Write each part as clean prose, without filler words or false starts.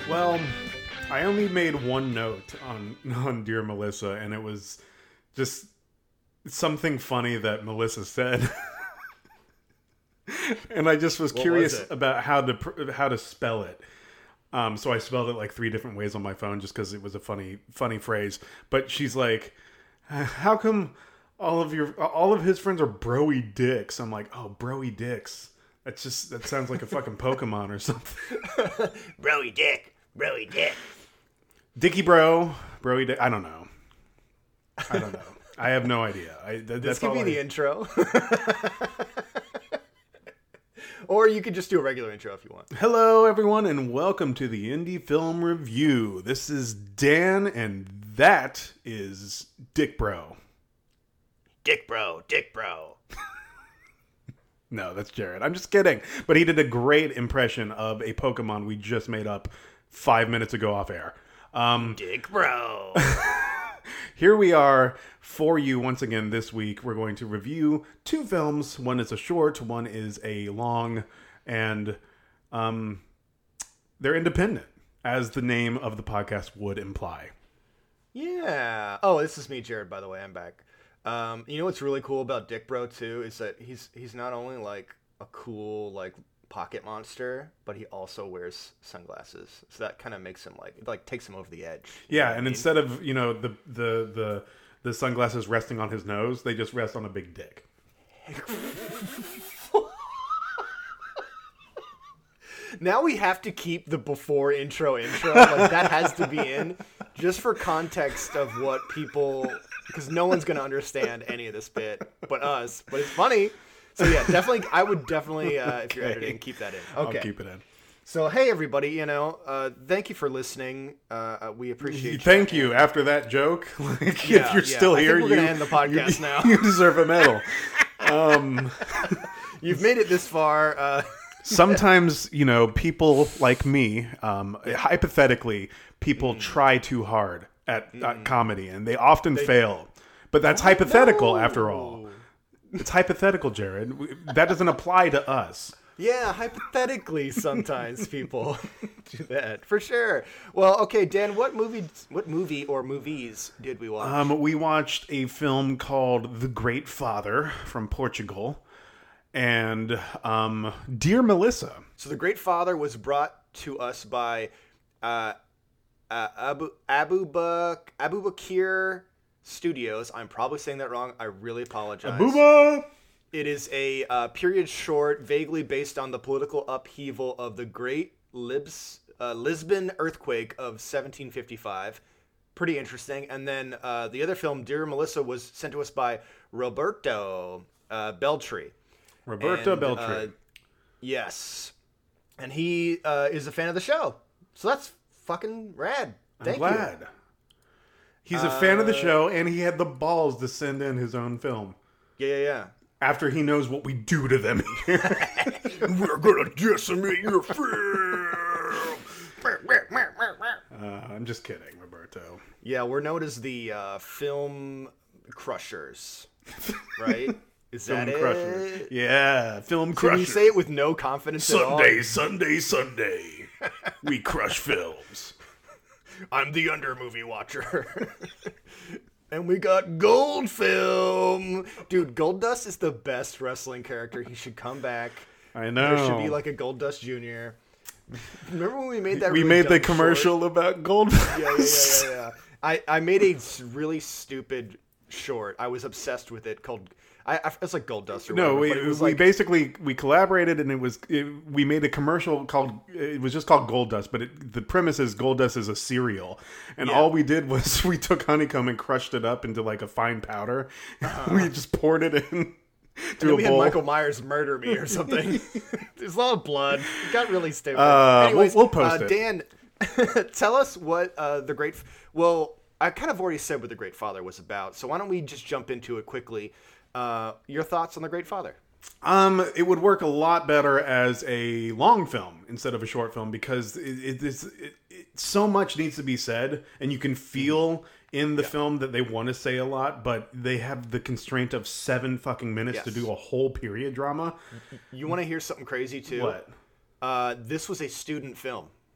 Well, I only made one note on Dear Melissa, and it was just something funny that Melissa said. And I just was curious about how to spell it. So I spelled it like 3 different ways on my phone just because it was a funny phrase. But she's like, "How come all of his friends are broy dicks?" I'm like, "Oh, broy dicks. That sounds like a fucking Pokemon or something." Broy dick. Dicky bro, broy dick. I don't know. I have no idea. This could be the intro. Or you could just do a regular intro if you want. Hello, everyone, and welcome to the Indie Film Review. This is Dan, and that is Dick Bro. Dick Bro. No, that's Jared. I'm just kidding. But he did a great impression of a Pokemon we just made up 5 minutes ago off air. Dick Bro. Here we are for you once again this week. We're going to review 2 films. One is a short, one is a long, and they're independent, as the name of the podcast would imply. Yeah. Oh, this is me, Jared, by the way. I'm back. You know what's really cool about Dick Bro, too, is that he's not only, like, a cool, like, pocket monster, but he also wears sunglasses. So that kind of makes him, like takes him over the edge. Yeah, and instead of, the sunglasses resting on his nose, they just rest on a big dick. Now we have to keep the before intro. Like, that has to be in, just for context of what people... Because no one's going to understand any of this bit but us. But it's funny. So yeah, definitely, I would definitely, if you're editing, keep that in. Okay. I'll keep it in. So hey everybody, thank you for listening. We appreciate Thank you. After that joke, if you're still here, we're gonna end the podcast now. You deserve a medal. You've made it this far. Sometimes, people like me, hypothetically, people try too hard at comedy, and they often fail. But that's hypothetical, after all. It's hypothetical, Jared. That doesn't apply to us. Yeah, hypothetically, sometimes people do that, for sure. Well, okay, Dan, what movie or movies did we watch? We watched a film called The Great Father from Portugal, and Dear Melissa. So The Great Father was brought to us by Abu Bakr Studios. I'm probably saying that wrong. I really apologize. Abuba! It is a period short, vaguely based on the political upheaval of the Great Lisbon earthquake of 1755. Pretty interesting. And then the other film, Dear Melissa, was sent to us by Roberto Beltri. Beltri. Yes. And he is a fan of the show. So that's fucking rad. Thank you. I'm glad. He's a fan of the show, and he had the balls to send in his own film. Yeah. After he knows what we do to them here. We're gonna decimate your film. I'm just kidding, Roberto. Yeah, we're known as the Film Crushers, right? Is that it? Yeah, Film Crushers. Can you say it with no confidence at all? Sunday. We crush films. I'm the Under movie watcher. And we got Gold Film. Dude, Goldust is the best wrestling character. He should come back. I know. There should be like a Goldust Jr. Remember when we made that? We really made the dumb commercial short? about Goldust. Yeah. I made a really stupid short. I was obsessed with it called... it's like Goldust or whatever. No, we collaborated, and we made a commercial called, it was just called Goldust, but the premise is Goldust is a cereal, and all we did was we took honeycomb and crushed it up into like a fine powder. We just poured it in to a we bowl. Had Michael Myers murder me or something. There's a lot of blood. It got really stupid. Anyways, we'll post it. Dan, tell us what the Great... Well, I kind of already said what The Great Father was about, so why don't we just jump into it quickly. Your thoughts on The Great Father? It would work a lot better as a long film instead of a short film because so much needs to be said, and you can feel in the film that they want to say a lot, but they have the constraint of 7 fucking minutes to do a whole period drama. You want to hear something crazy too? What? This was a student film.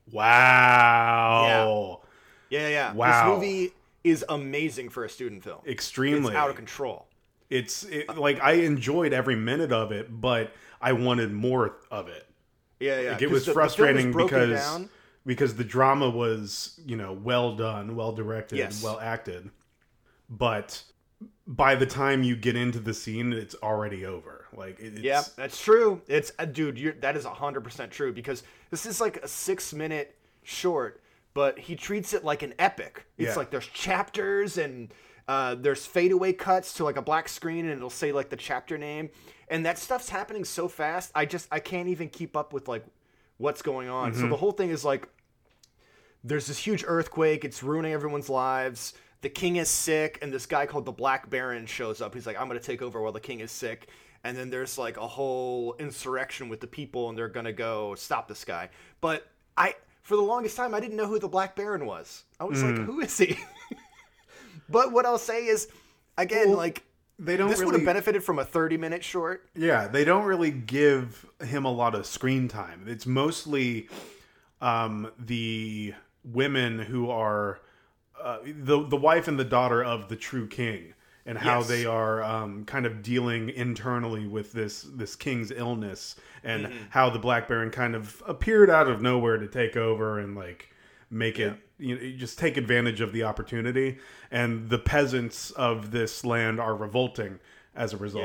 Wow. Yeah. Wow. This movie is amazing for a student film. Extremely. It's out of control. Like, I enjoyed every minute of it, but I wanted more of it. Yeah. Like, it was frustrating because because the drama was, well done, well directed, well acted. But by the time you get into the scene, it's already over. Like, yeah, that's true. It's dude, that is 100% true, because this is like a 6-minute short, but he treats it like an epic. It's like there's chapters and there's fadeaway cuts to like a black screen, and it'll say like the chapter name, and that stuff's happening so fast. I can't even keep up with like what's going on. So the whole thing is like, there's this huge earthquake. It's ruining everyone's lives. The king is sick, and this guy called the Black Baron shows up. He's like, I'm going to take over while the king is sick. And then there's like a whole insurrection with the people, and they're going to go stop this guy. But for the longest time, I didn't know who the Black Baron was. I was like, who is he? But what I'll say is, again, this would have benefited from a 30-minute short. Yeah, they don't really give him a lot of screen time. It's mostly the women who are the wife and the daughter of the true king, and how they are kind of dealing internally with this king's illness, and how the Black Baron kind of appeared out of nowhere to take over and like make it, just take advantage of the opportunity. And the peasants of this land are revolting as a result.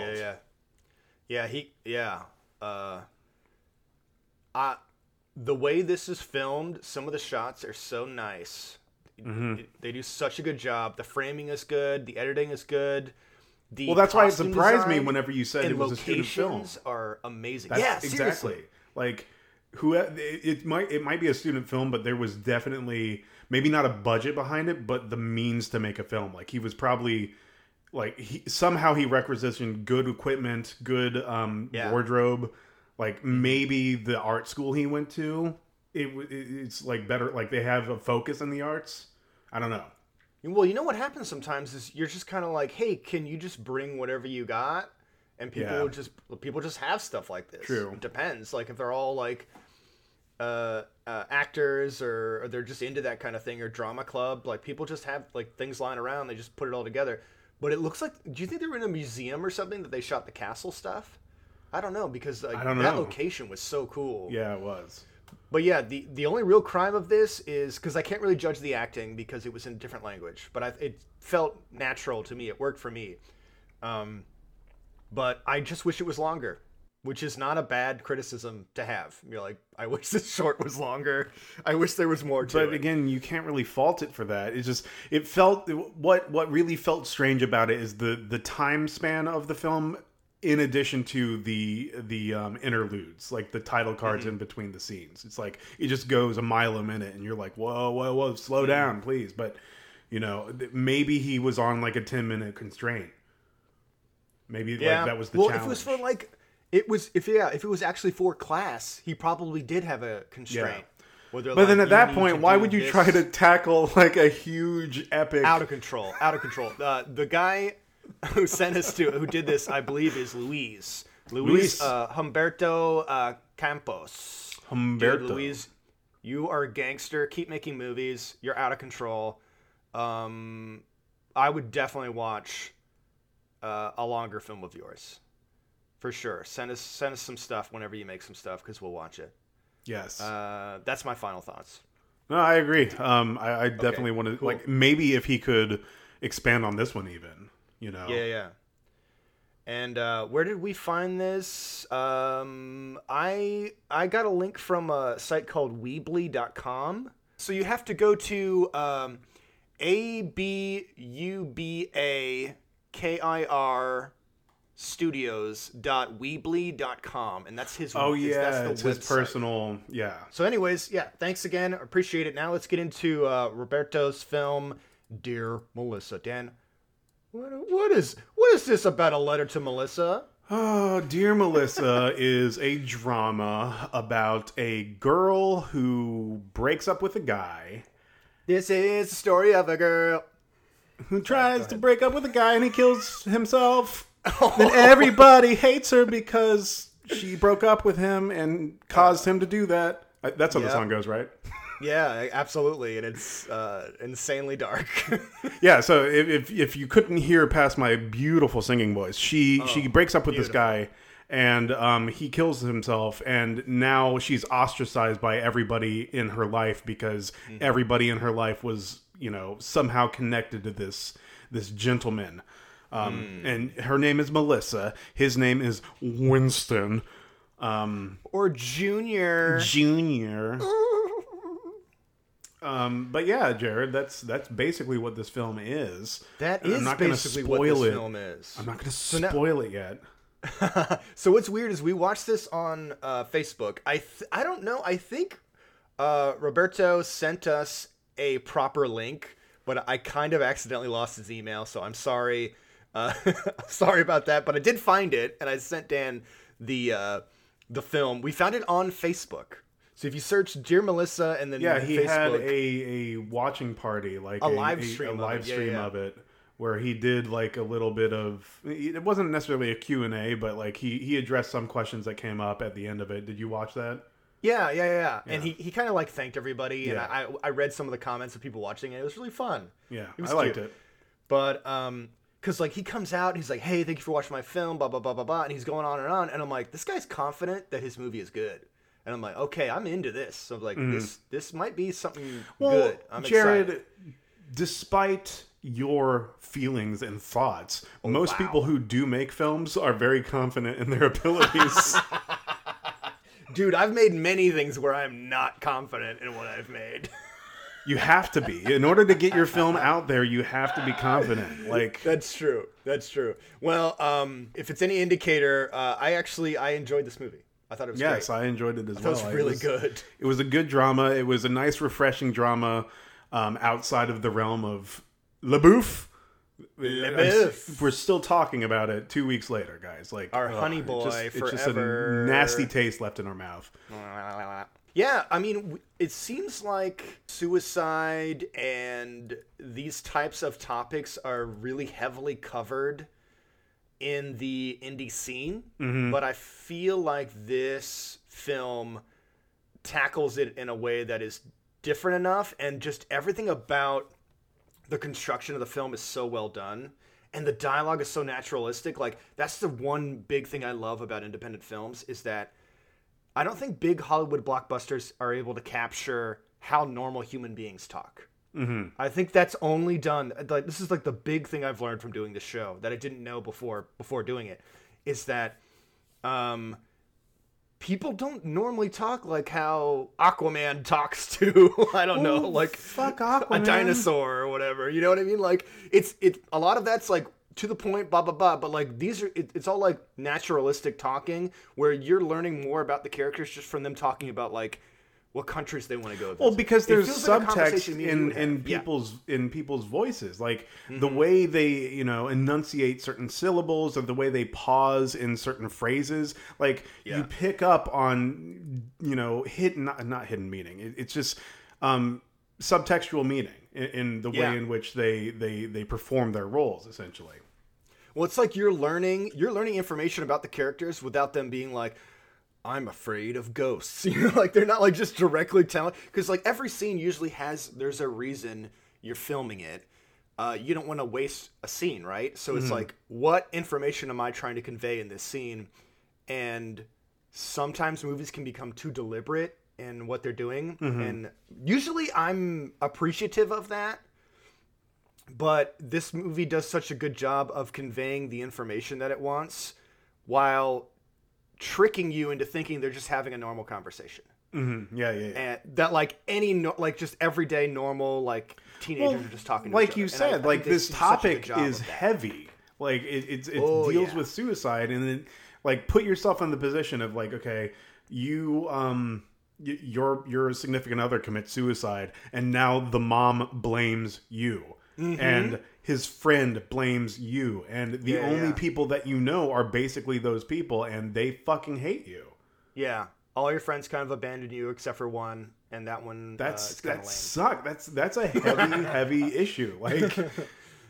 The way this is filmed, some of the shots are so nice. They do such a good job. The framing is good. The editing is good. Well, that's why it surprised me whenever you said it was a student film. Locations are amazing. Exactly. Seriously. Like, it might be a student film, but there was definitely maybe not a budget behind it, but the means to make a film. Like, he was probably somehow he requisitioned good equipment, good wardrobe. Like, maybe the art school he went to, it's like better, like they have a focus in the arts. I don't know. Well, you know what happens sometimes is you're just kind of like, hey, can you just bring whatever you got? And people just have stuff like this. True. It depends. Like, if they're all like actors, or they're just into that kind of thing, or drama club, like people just have like things lying around. They just put it all together. But it looks like, do you think they were in a museum or something that they shot the castle stuff? I don't know, because that location was so cool. Yeah, it was. But yeah, the only real crime of this is, because I can't really judge the acting because it was in a different language, but it felt natural to me. It worked for me. But I just wish it was longer, which is not a bad criticism to have. You're like, I wish this short was longer. I wish there was more to it. But again, you can't really fault it for that. It's just, it felt, what really felt strange about it is the time span of the film, in addition to the interludes, like the title cards in between the scenes. It's like, it just goes a mile a minute, and you're like, whoa, slow down, please. But, maybe he was on like a 10-minute constraint. Maybe that was the challenge. If it was for like, if it was actually for class, he probably did have a constraint. Yeah. But then at that point, why would you try to tackle like a huge epic? Out of control. The guy who did this, I believe, is Luis Humberto Campos. Humberto. Dude, Luis, you are a gangster. Keep making movies. You're out of control. I would definitely watch a longer film of yours, for sure. Send us some stuff whenever you make some stuff, because we'll watch it. Yes. That's my final thoughts. No, I agree. I definitely want to, like, maybe if he could expand on this one even. Yeah. And where did we find this? I got a link from a site called Weebly.com. So you have to go to ABUBAKIR studios.weebly.com, and that's his. That's his personal. Yeah. So anyways, thanks again. Appreciate it. Now let's get into Roberto's film, Dear Melissa. Dan, what is this about a letter to Melissa? Oh, Dear Melissa is a drama about a girl who breaks up with a guy. This is the story of a girl who tries to break up with a guy, and he kills himself. Then everybody hates her because she broke up with him and caused him to do that. That's how the song goes, right? Yeah, absolutely, and it's insanely dark. Yeah, so if you couldn't hear past my beautiful singing voice, she breaks up with this guy, and he kills himself, and now she's ostracized by everybody in her life because everybody in her life was, somehow connected to this gentleman. And her name is Melissa. His name is Winston. Or Junior. But yeah, Jared, that's basically what this film is. That is basically what this film is. I'm not going to spoil it yet. So what's weird is we watched this on Facebook. I don't know. I think Roberto sent us a proper link, but I kind of accidentally lost his email, so I'm sorry. Sorry about that. But I did find it, and I sent Dan the film. We found it on Facebook. So if you search "Dear Melissa" and then he Facebook, had a watching party, like a live stream of it, where he did like a little bit of. It wasn't necessarily a Q&A, but like he addressed some questions that came up at the end of it. Did you watch that? Yeah. And he kind of like thanked everybody, and I read some of the comments of people watching it. It was really fun. Yeah, it was I liked it. But because like he comes out, and he's like, "Hey, thank you for watching my film," blah blah blah blah blah, and he's going on, and I'm like, this guy's confident that his movie is good. And I'm like, okay, I'm into this. So I'm like, this might be something good. I'm Jared, excited. Despite your feelings and thoughts, most people who do make films are very confident in their abilities. Dude, I've made many things where I'm not confident in what I've made. You have to be. In order to get your film out there, you have to be confident. Like That's true. Well, if it's any indicator, I enjoyed this movie. I thought it was great. Yes, I enjoyed it as well. It was really good. It was a good drama. It was a nice, refreshing drama outside of the realm of LaBouffe. We're still talking about it 2 weeks later, guys. Like our honey boy it's forever. just a nasty taste left in our mouth. Yeah, I mean, it seems like suicide and these types of topics are really heavily covered in the indie scene, but I feel like this film tackles it in a way that is different enough, and just everything about the construction of the film is so well done, and the dialogue is so naturalistic. Like, that's the one big thing I love about independent films, is that I don't think big Hollywood blockbusters are able to capture how normal human beings talk. I think that's only done, like, this is like the big thing I've learned from doing this show that I didn't know before doing it, is that people don't normally talk like how Aquaman talks to I don't know, like fuck Aquaman. A dinosaur or whatever. You know what I mean? Like it's a lot of that's like to the point, blah blah blah. But like it's all like naturalistic talking where you're learning more about the characters just from them talking about like what countries they want to go visit. Well, because there's subtext in people's voices, like the way they enunciate certain syllables or the way they pause in certain phrases. Like you pick up on not hidden meaning. It's just subtextual meaning in the way in which they perform their roles, essentially. Well, it's like you're learning information about the characters without them being like, I'm afraid of ghosts. Like they're not like just directly telling, because like every scene usually there's a reason you're filming it. You don't want to waste a scene, right? So it's like, what information am I trying to convey in this scene? And sometimes movies can become too deliberate in what they're doing. And usually I'm appreciative of that. But this movie does such a good job of conveying the information that it wants while tricking you into thinking they're just having a normal conversation. Yeah. And that like like just everyday normal like teenagers are just talking to like each you other. said, like this topic is heavy. Like it deals with suicide, and then like put yourself in the position of like, okay, your significant other commits suicide, and now the mom blames you. And his friend blames you, and the only people that you know are basically those people, and they fucking hate you. Yeah, all your friends kind of abandon you except for one, and that one that sucks. That's a heavy issue. Like,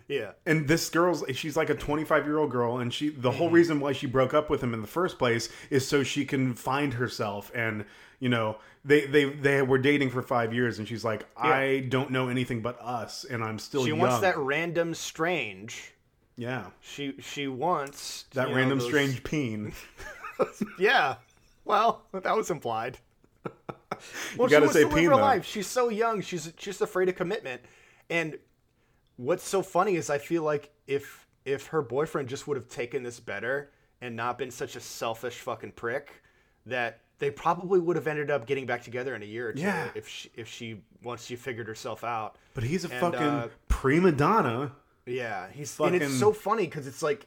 Yeah. And this she's like a 25-year-old girl, and the whole reason why she broke up with him in the first place is so she can find herself. And, you know, they were dating for 5 years, and she's like, I don't know anything but us, and I'm still young. She wants that random strange. Yeah. She wants... That random strange peen. Yeah. Well, that was implied. Well, you gotta say peen, though. Life. She's so young. She's just afraid of commitment. And what's so funny is I feel like if her boyfriend just would have taken this better and not been such a selfish fucking prick, that they probably would have ended up getting back together in a year or two. Yeah. If she once she figured herself out. But he's a fucking prima donna. Yeah, and it's so funny because it's like.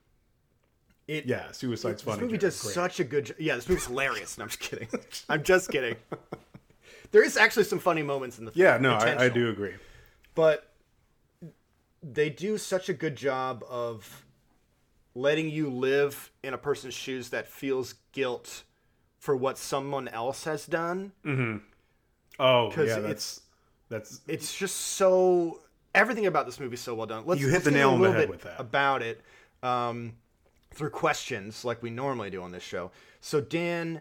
Suicide's funny. This movie does such a good job. Yeah, this movie's hilarious. No, I'm just kidding. I'm just kidding. There is actually some funny moments in the film. Yeah, no, I do agree. But they do such a good job of letting you live in a person's shoes that feels guilt for what someone else has done. Mm-hmm. Oh, yeah, that's... It's just so... Everything about this movie is so well done. You hit the nail on the head with that. About it. Through questions like we normally do on this show. So Dan,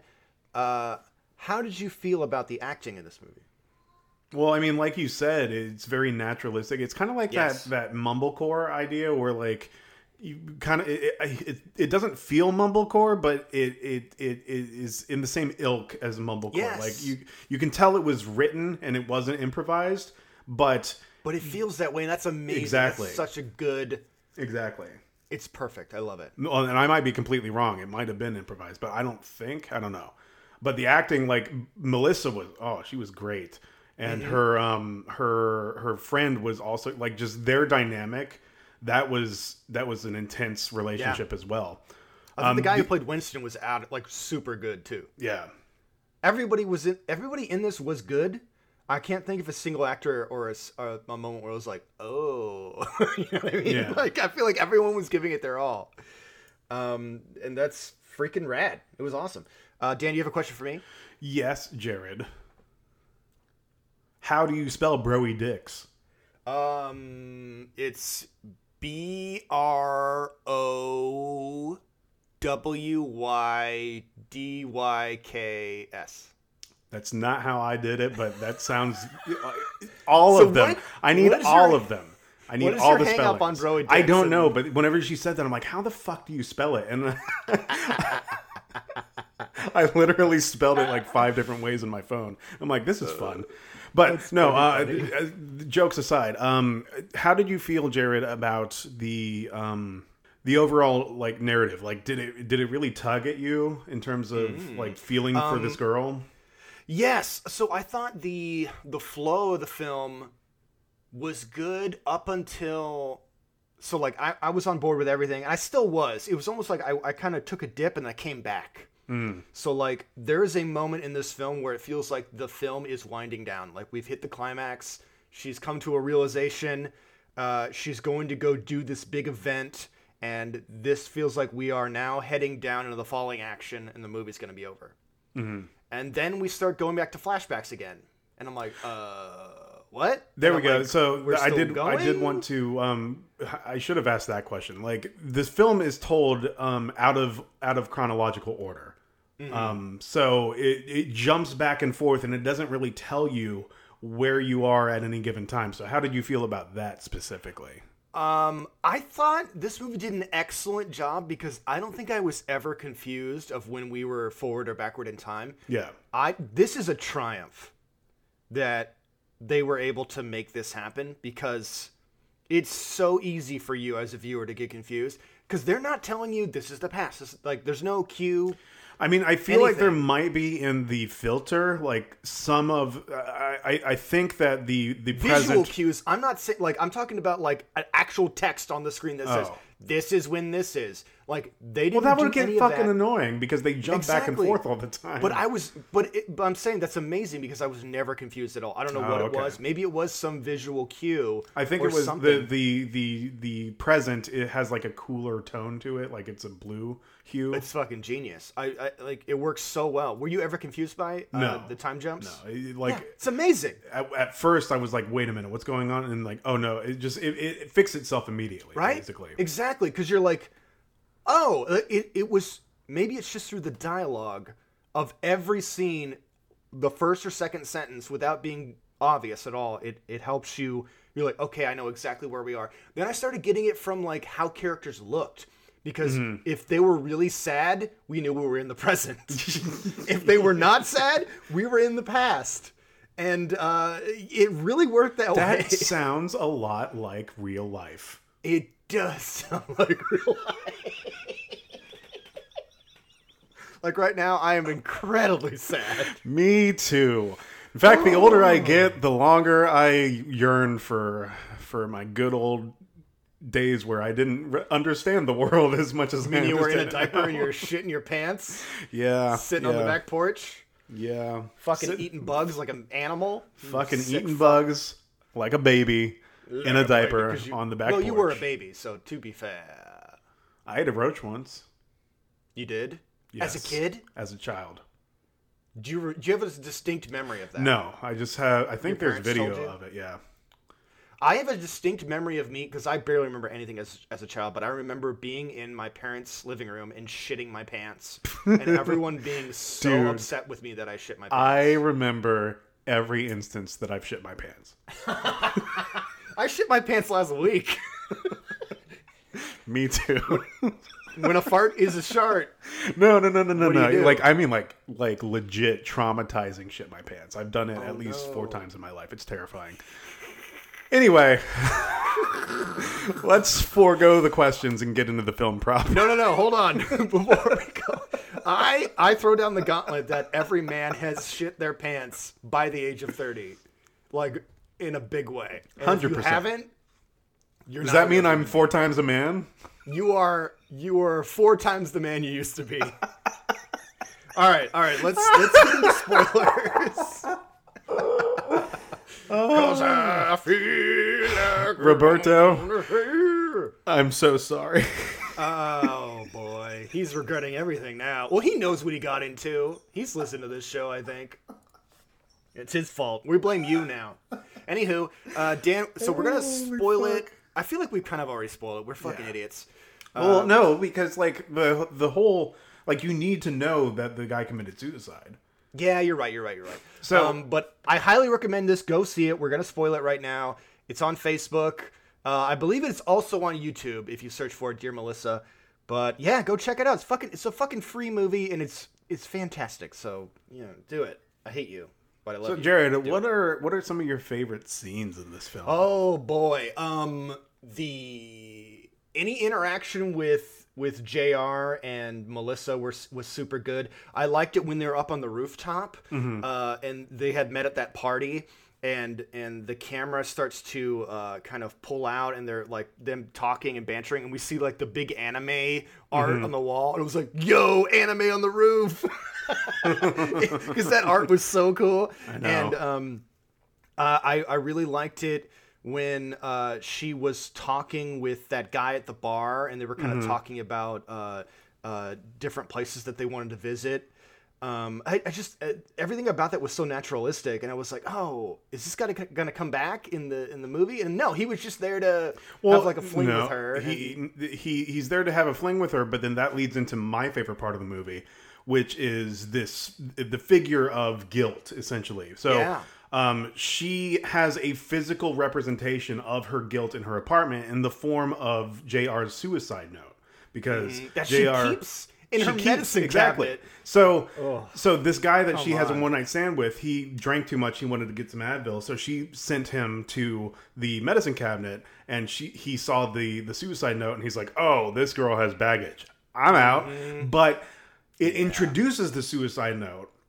how did you feel about the acting in this movie? Well, I mean, like you said, it's very naturalistic. It's kind of like that mumblecore idea where like you kind of it doesn't feel mumblecore, but it is in the same ilk as mumblecore. Yes. Like you can tell it was written and it wasn't improvised, but it feels that way, and that's amazing. Exactly. That's such a good. Exactly. It's perfect. I love it. Well, and I might be completely wrong. It might have been improvised, but I don't know. But the acting, like Melissa she was great. And her friend was also like just their dynamic. That was an intense relationship as well. I think the guy who played Winston was super good too. Yeah. Everybody in this was good. I can't think of a single actor or a moment where I was like, oh, you know what I mean? Yeah. Like, I feel like everyone was giving it their all. And that's freaking rad. It was awesome. Dan, do you have a question for me? Yes, Jared. How do you spell Broy Dicks? It's BROWYDYKS. That's not how I did it, but that sounds all of them. I need all of them. I need all the spellings. On Broy Dicks? I don't know, but whenever she said that, I'm like, how the fuck do you spell it? And I literally spelled it like 5 different ways on my phone. I'm like, this is fun. But no, jokes aside, how did you feel, Jared, about the overall like narrative? Like, did it really tug at you in terms of like feeling for this girl? Yes. So I thought the flow of the film was good up until... So like I was on board with everything. I still was. It was almost like I kind of took a dip and I came back. So like there is a moment in this film where it feels like the film is winding down. Like we've hit the climax. She's come to a realization. She's going to go do this big event. And this feels like we are now heading down into the falling action and the movie's going to be over. Mm-hmm. And then we start going back to flashbacks again. And I'm like, what? There we go. Like, so I did want to, I should have asked that question. Like this film is told out of chronological order. Mm-hmm. So it jumps back and forth and it doesn't really tell you where you are at any given time. So how did you feel about that specifically? I thought this movie did an excellent job because I don't think I was ever confused of when we were forward or backward in time. Yeah. This is a triumph that they were able to make this happen because it's so easy for you as a viewer to get confused because they're not telling you this is the past. There's no cue. I mean, I feel like there might be in the filter, like some of, I think that the visual present cues. I'm not saying like I'm talking about like an actual text on the screen that says this is when this is. Like, they didn't. Well, that do would get any of fucking that. annoying because they jump back and forth all the time. But I'm saying that's amazing because I was never confused at all. I don't know what it was. Maybe it was some visual cue. I think or it was something. the present. It has like a cooler tone to it, like it's a blue hue. It's fucking genius. I like it works so well. Were you ever confused by the time jumps? No, it's amazing. At first, I was like, "Wait a minute, what's going on?" And like, "Oh no!" It fixed itself immediately, right? Basically, exactly, because you're like, "Oh, it was maybe it's just through the dialogue of every scene, the first or second sentence, without being obvious at all. It helps you. You're like, okay, I know exactly where we are." Then I started getting it from like how characters looked. Because if they were really sad, we knew we were in the present. If they were not sad, we were in the past. And it really worked that way. That sounds a lot like real life. It does sound like real life. Like right now, I am incredibly sad. Me too. In fact, the older I get, the longer I yearn for my good old days where I didn't understand the world as much as I you were in a understand it diaper now. and you're shitting your pants, Yeah. sitting on the back porch, Yeah. fucking eating bugs like an animal, Fucking Sick eating bugs like a baby in a diaper Because on the back porch. Well, you were a baby, so to be fair, I ate a roach once. you did Yes. as a kid. As a child. Do you have a distinct memory of that? No, I just have. I think Your there's parents told video you? of it. Yeah. I have a distinct memory of me because I barely remember anything as a child, but I remember being in my parents' living room and shitting my pants, and everyone being so Dude. upset with me that I shit my pants. I remember every instance that I've shit my pants. I shit my pants last week. Me too. When a fart is a shart. No. do you do? Like I mean, like legit traumatizing shit my pants. I've done it at least 4 times in my life. It's terrifying. Anyway, let's forego the questions and get into the film proper. No. Hold on. Before we go, I throw down the gauntlet that every man has shit their pants by the age of 30, like in a big way. And if you 100%. haven't, you're Does not that mean living. I'm 4 times a man? You are 4 times the man you used to be. All right. Let's get into spoilers. 'Cause I feel like Roberto, I'm so sorry. Oh boy, he's regretting everything now. Well, he knows what he got into. He's listened to this show, I think. It's his fault. We blame you now. Anywho, Dan. So we're gonna spoil it. I feel like we've kind of already spoiled it. We're fucking idiots. Well, no, because like the whole like you need to know that the guy committed suicide. Yeah, you're right. So- but I highly recommend this. Go see it. We're gonna spoil it right now. It's on Facebook. I believe it's also on YouTube if you search for Dear Melissa. But yeah, go check it out. It's a fucking free movie and it's fantastic. So do it. I hate you, but I love So you. Jared, what are some of your favorite scenes in this film? Oh boy. Any interaction with JR and Melissa was super good. I liked it when they were up on the rooftop, and they had met at that party, and the camera starts to kind of pull out, and they're like them talking and bantering, and we see like the big anime art on the wall, and it was like, "Yo, anime on the roof," because that art was so cool. I know. And I really liked it when she was talking with that guy at the bar, and they were kind of talking about different places that they wanted to visit. I just everything about that was so naturalistic, and I was like, "Oh, is this guy gonna come back in the movie?" And no, he was just there to have like a fling with her. He's there to have a fling with her, but then that leads into my favorite part of the movie, which is the figure of guilt, essentially. So. Yeah. She has a physical representation of her guilt in her apartment in the form of JR's suicide note, because that JR she keeps in her medicine cabinet. So this guy that she has a on. one-night stand with, he drank too much. He wanted to get some Advil, so she sent him to the medicine cabinet, and he saw the suicide note, and he's like, "Oh, this girl has baggage. I'm out." But it introduces the suicide note.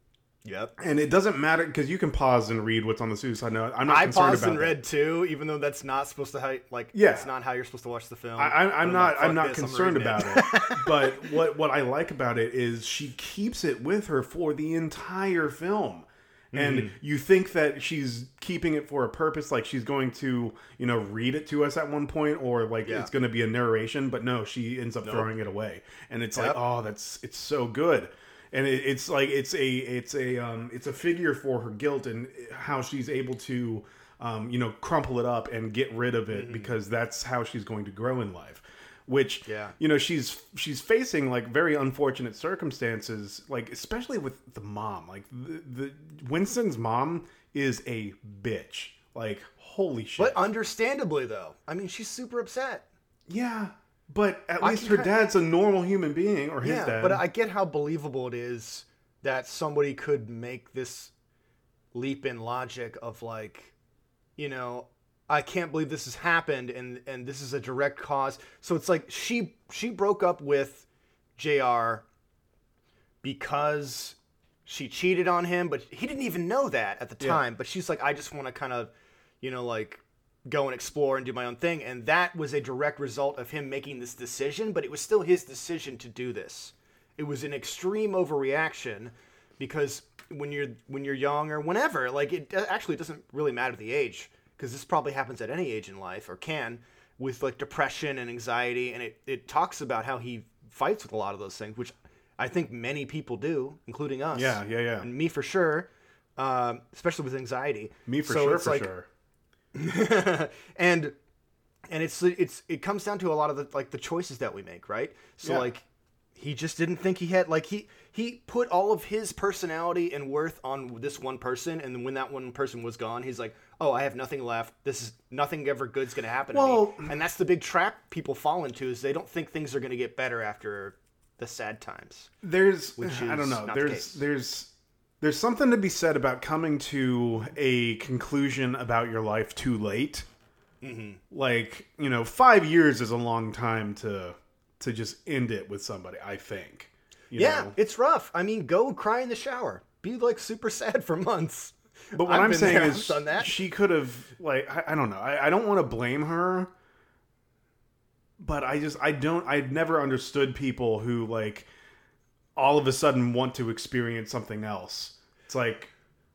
Yep. And it doesn't matter because you can pause and read what's on the suicide note. I'm not I concerned paused about and that. read too, even though that's not supposed to Yeah. it's not how you're supposed to watch the film. I'm not This, concerned I'm about reading it. But what I like about it is she keeps it with her for the entire film. And you think that she's keeping it for a purpose, like she's going to, read it to us at one point, or like it's going to be a narration. But no, she ends up throwing it away, and it's like, oh, it's so good. And it's like it's a figure for her guilt and how she's able to, crumple it up and get rid of it because that's how she's going to grow in life. Which, she's facing like very unfortunate circumstances, like especially with the mom. Like the Winston's mom is a bitch. Like holy shit. But understandably though, I mean, she's super upset. Yeah, but at least her dad's a normal human being, or his dad. But I get how believable it is that somebody could make this leap in logic of like, I can't believe this has happened, and this is a direct cause. So it's like she broke up with JR because she cheated on him, but he didn't even know that at the time. But she's like, I just want to kind of, like go and explore and do my own thing. And that was a direct result of him making this decision, but it was still his decision to do this. It was an extreme overreaction because when you're young or whenever, like it actually doesn't really matter the age. Because this probably happens at any age in life, or can, with like depression and anxiety, and it talks about how he fights with a lot of those things, which I think many people do, including us. Yeah. And me for sure, especially with anxiety. Me for sure. and it comes down to a lot of the choices that we make, right? So like he just didn't think he had he put all of his personality and worth on this one person, and then when that one person was gone, he's like, oh, I have nothing left. This is nothing ever good's going to happen to me. And that's the big trap people fall into, is they don't think things are going to get better after the sad times. I don't know. There's something to be said about coming to a conclusion about your life too late. Mm-hmm. Like, 5 years is a long time to just end it with somebody, I think. You know? It's rough. I mean, go cry in the shower. Be like super sad for months. But what I'm saying is she could have, like, I don't know. I don't want to blame her, but I've never understood people who, like, all of a sudden want to experience something else. It's like,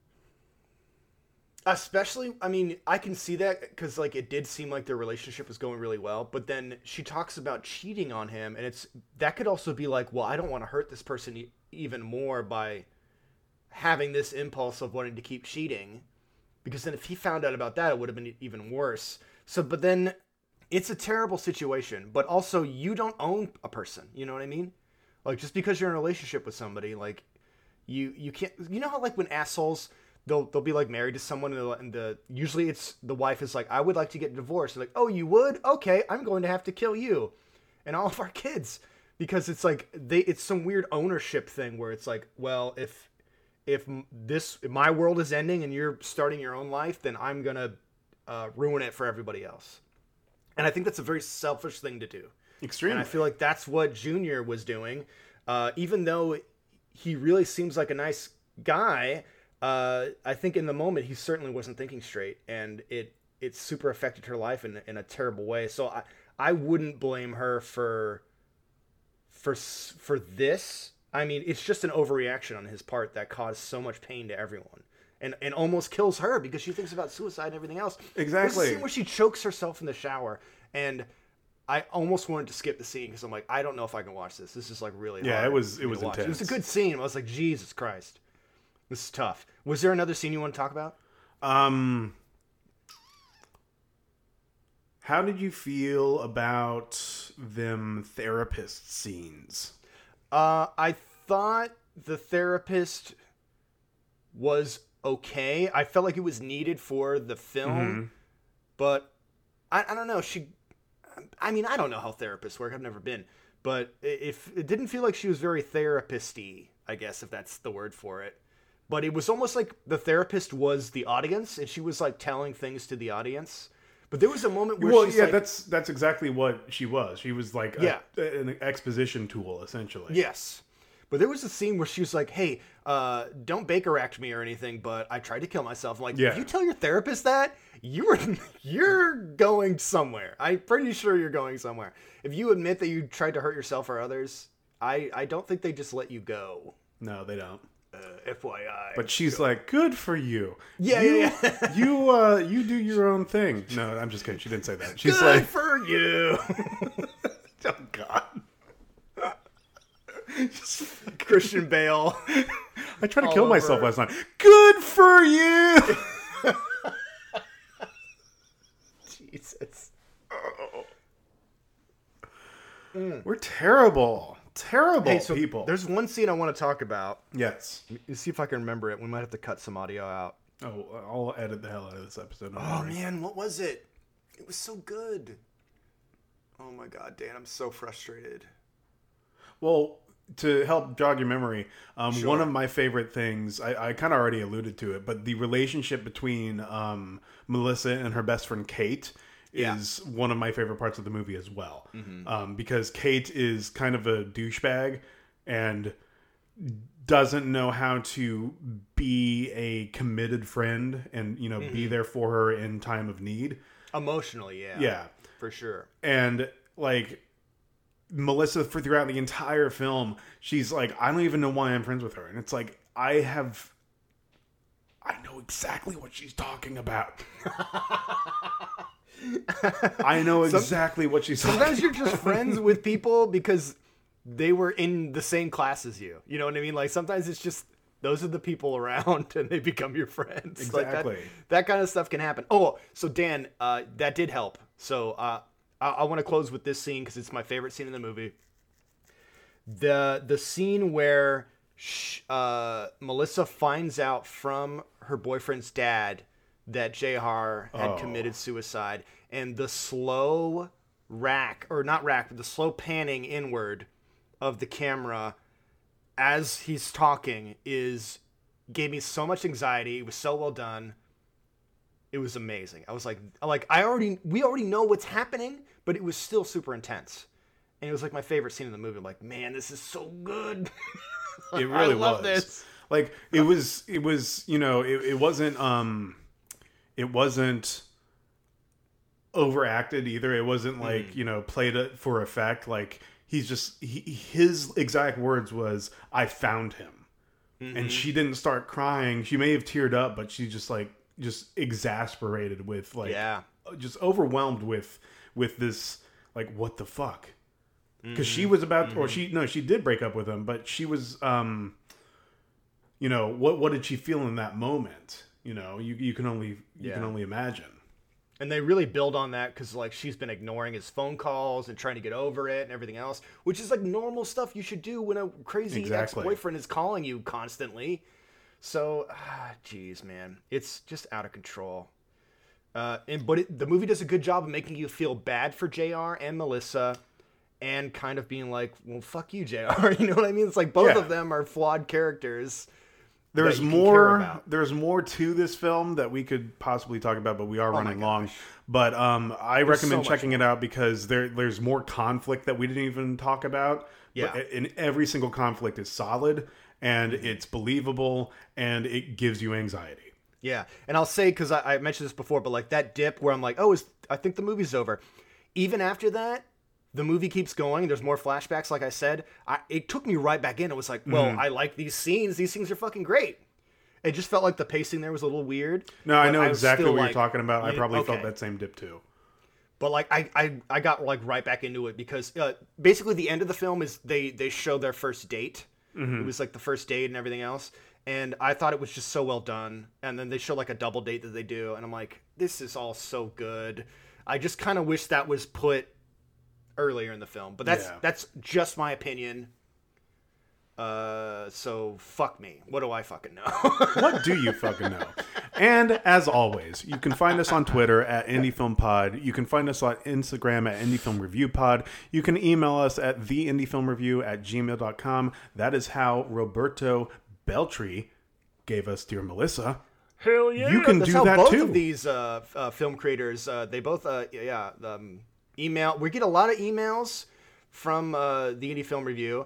especially, I mean, I can see that because, like, it did seem like their relationship was going really well, but then she talks about cheating on him, and that could also be like, well, I don't want to hurt this person even more by having this impulse of wanting to keep cheating, because then if he found out about that, it would have been even worse. So, but then it's a terrible situation, but also you don't own a person. You know what I mean? Like, just because you're in a relationship with somebody, like, you can't, how like when assholes, they'll be like married to someone and usually it's the wife is like, I would like to get divorced. They're like, oh, you would? Okay, I'm going to have to kill you and all of our kids, because it's like it's some weird ownership thing where it's like, well, if my world is ending and you're starting your own life, then I'm gonna ruin it for everybody else. And I think that's a very selfish thing to do. Extremely. And I feel like that's what Junior was doing. Even though he really seems like a nice guy, I think in the moment he certainly wasn't thinking straight, and it super affected her life in a terrible way. So I wouldn't blame her for this. I mean, it's just an overreaction on his part that caused so much pain to everyone. And almost kills her because she thinks about suicide and everything else. Exactly. There's a scene where she chokes herself in the shower, and I almost wanted to skip the scene because I'm like, I don't know if I can watch this. This is like really hard. Yeah, it was intense. intense. It was a good scene. I was like, Jesus Christ, this is tough. Was there another scene you want to talk about? How did you feel about them therapist scenes? I thought the therapist was okay. I felt like it was needed for the film, but I don't know. I mean, I don't know how therapists work. I've never been, but if it didn't feel like she was very therapist-y, I guess, if that's the word for it. But it was almost like the therapist was the audience, and she was like telling things to the audience. But there was a moment where that's exactly what she was. She was like an exposition tool, essentially. Yes. But there was a scene where she was like, hey, don't Baker act me or anything, but I tried to kill myself. I'm like, if you tell your therapist that, you're going somewhere. I'm pretty sure you're going somewhere. If you admit that you tried to hurt yourself or others, I don't think they just let you go. No, they don't. FYI. But she's like, good for you. Yeah. You do your own thing. No, I'm just kidding. She didn't say that. She's good like, for you. oh, God. Christian Bale. I tried to kill myself last night. Good for you. Jesus. We're terrible. Terrible people. There's one scene I want to talk about. Yes. Let's see if I can remember it. We might have to cut some audio out. Oh, I'll edit the hell out of this episode. Oh, man. What was it? It was so good. Oh, my God, Dan. I'm so frustrated. Well, to help jog your memory, Sure. one of my favorite things, I kind of already alluded to it, but the relationship between Melissa and her best friend Kate is one of my favorite parts of the movie as well. Mm-hmm. Because Kate is kind of a douchebag and doesn't know how to be a committed friend and, be there for her in time of need. Emotionally, yeah. Yeah. For sure. And, like, Melissa, throughout the entire film, she's like, I don't even know why I'm friends with her. And it's like, I know exactly what she's talking about. I know exactly what she's talking about. Sometimes you're just friends with people because they were in the same class as you. You know what I mean? Like, sometimes it's just, those are the people around and they become your friends. Exactly. Like that kind of stuff can happen. Oh, so Dan, that did help. So, I want to close with this scene because it's my favorite scene in the movie. The scene where Melissa finds out from her boyfriend's dad that JR had committed suicide, and the slow the slow panning inward of the camera as he's talking gave me so much anxiety. It was so well done. It was amazing. I was like we already know what's happening, but it was still super intense. And it was like my favorite scene in the movie. I'm like, man, this is so good. It really I love this. Like it wasn't it wasn't overacted either. It wasn't like, played it for effect. Like his exact words was, I found him. Mm-hmm. And she didn't start crying. She may have teared up, but she just exasperated with just overwhelmed with this, like, what the fuck? Because she was about, or she did break up with him, but she was, what did she feel in that moment? You can only imagine. And they really build on that because, like, she's been ignoring his phone calls and trying to get over it and everything else, which is, like, normal stuff you should do when a crazy ex-boyfriend is calling you constantly. So, geez, man, it's just out of control. But the movie does a good job of making you feel bad for JR and Melissa, and kind of being like, well, fuck you, JR. You know what I mean? It's like both of them are flawed characters. There's more to this film that we could possibly talk about, but we are running long. But I recommend checking it out because there's more conflict that we didn't even talk about. Yeah. And every single conflict is solid, and it's believable, and it gives you anxiety. Yeah. And I'll say, because I mentioned this before, but like that dip where I'm like, I think the movie's over. Even after that, the movie keeps going. There's more flashbacks, like I said. It took me right back in. It was like, well, I like these scenes. These scenes are fucking great. It just felt like the pacing there was a little weird. No, I know exactly what you're talking about. I probably felt that same dip too. But like I got like right back into it because basically the end of the film is they show their first date. Mm-hmm. It was like the first date and everything else. And I thought it was just so well done. And then they show like a double date that they do. And I'm like, this is all so good. I just kind of wish that was put earlier in the film, but that's just my opinion. So fuck me. What do I fucking know? What do you fucking know? And as always, you can find us on Twitter at IndieFilmPod. You can find us on Instagram at IndieFilmReviewPod. You can email us at theindiefilmreview@gmail.com. That is how Roberto Beltri gave us Dear Melissa. Hell yeah! You can That's do how that both too. Of these film creators, they both email. We get a lot of emails from the Indie Film Review.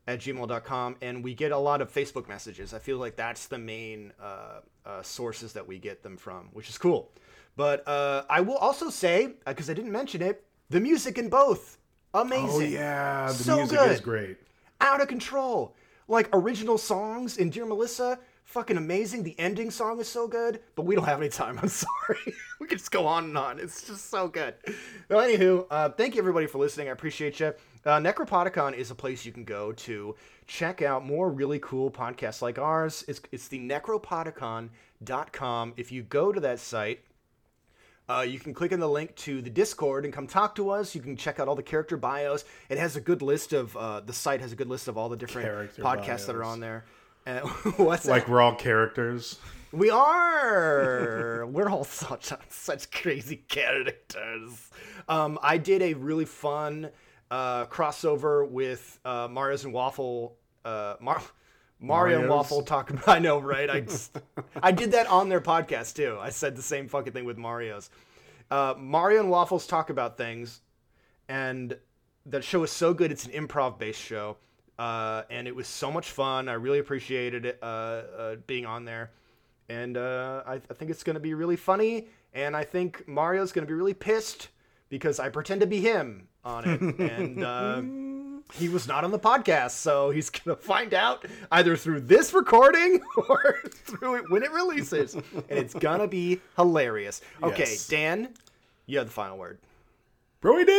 gmail.com, and we get a lot of Facebook messages. I feel like that's the main sources that we get them from, which is cool. But I will also say, because I didn't mention it, the music in both, amazing. Oh yeah, the so music good. is great. Out of control. Like original songs in Dear Melissa, fucking amazing. The ending song is so good, but we don't have any time. I'm sorry. We could just go on and on. It's just so good. Well, anywho, thank you everybody for listening. I appreciate you. Necropodicon is a place you can go to check out more really cool podcasts like ours. It's the necropodicon.com. If you go to that site, you can click on the link to the Discord and come talk to us. You can check out all the character bios. It has a good list of, the site has a good list of all the different Character podcasts bios. that are on there. What's that? Like we're all characters. We are. We're all such crazy characters. I did a really fun crossover with Mario's and Waffle. Mario and Waffle talk about. I know, right? I did that on their podcast too. I said the same fucking thing with Mario's. Mario and Waffles talk about things, and that show is so good. It's an improv-based show, and it was so much fun. I really appreciated it being on there, and I think it's going to be really funny. And I think Mario's going to be really pissed because I pretend to be him on it, and. He was not on the podcast, so he's going to find out either through this recording or through it when it releases. And it's going to be hilarious. Okay, Yes. Dan, you have the final word. Broy dick!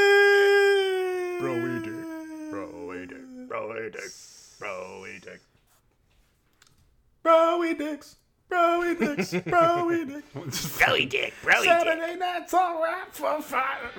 Broy dick. Broy dick. Broy dick. Broy dick. Broy dicks. Broy dicks. Broy dick. Broy dick. Broy dick. Saturday night's alright for fire.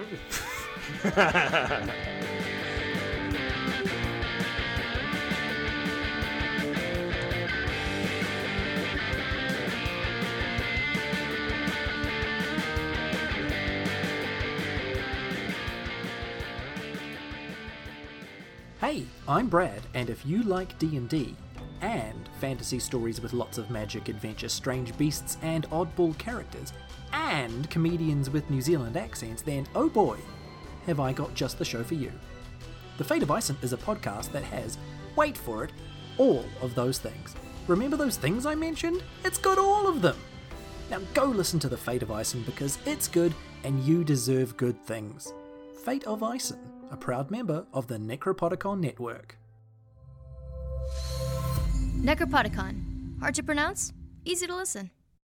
Hey, I'm Brad, and if you like D&D, and fantasy stories with lots of magic, adventure, strange beasts, and oddball characters, and comedians with New Zealand accents, then oh boy, have I got just the show for you. The Fate of Ison is a podcast that has, wait for it, all of those things. Remember those things I mentioned? It's got all of them! Now go listen to The Fate of Ison because it's good and you deserve good things. Fate of Ison, a proud member of the Necropodicon Network. Necropodicon. Hard to pronounce, easy to listen.